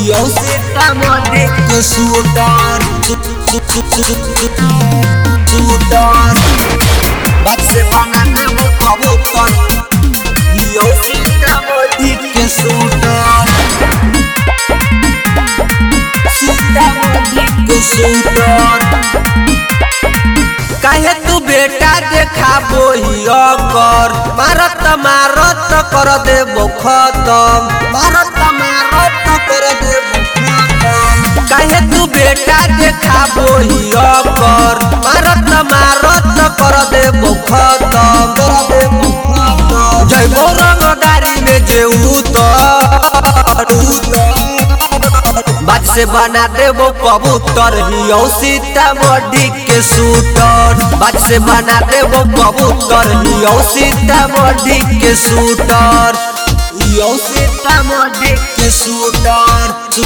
यो सीतामढ़ी के शूटर बात से बना देबो कबूतर यो सीतामढ़ी के शूटर के शूटर काहे तू बेटा देखाबो हिया कर मारत कर देबो खत्म मारत कर देबो खत्म काहे तू बेटा देखाबो हिया कर मारत कर देबो खत्म जइबो रंगदारी में जे उतर बात से बना देबो कबूतर हियो सीतामढ़ी के शूटर बात से बना देबो कबूतर हियो सीतामढ़ी के शूटर हियो सीतामढ़ी के शूटर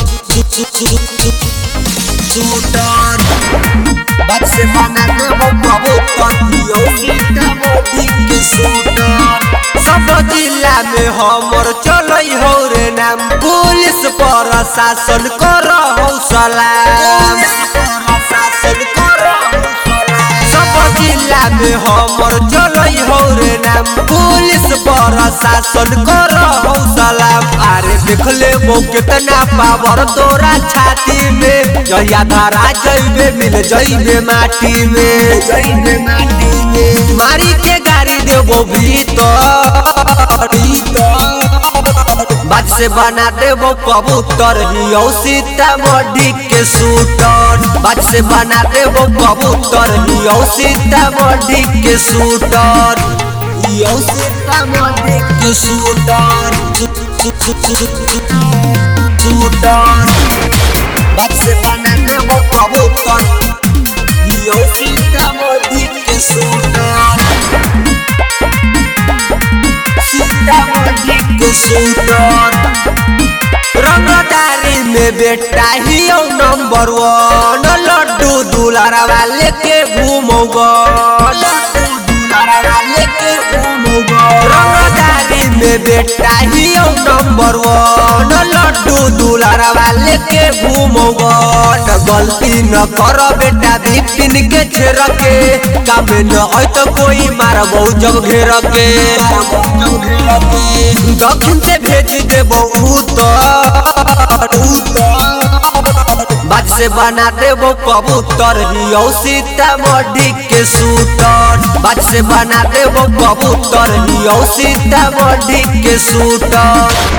बात से बना देबो कबूतर हियो सीतामढ़ी के शूटर सब जिला में हमर चलई हो रे नाम पुलिस प्रशासन कर सलाम सब जिला में हमर चलई हो रे नाम पुलिस प्रशासन कर सलाम अरे देख ले वो कितना पावर तोरा छाती में जहिया धरा जइबे मिल जइबे माटी में मारी के गाड़ी देबो भीतर बात से बना देबो कबूतर हियो सीतामढ़ी के शूटर बात से बना देबो कबूतर हियो सीतामढ़ी के शूटर हियो सीतामढ़ी के शूटर बात से बना देबो कबूतर हियो सीतामढ़ी के शूटर के शूटर रंगदारी में बेटा हियो नंबर 1 लड्डू दुलारा वाले के घूमोगा रंगदारी में बेटा हियो नंबर 1 लड्डू दुलारा वाले के घूमोगा गलती न कर बेटा बिपिन के छेर के काम न आई तो कोई मारबो जब घेर के दक्षिण से भेज देबो उतर बात से बना देबो कबूतर हियो सीतामढ़ी के शूटर बात से बना देबो कबूतर हियो सीतामढ़ी के शूटर।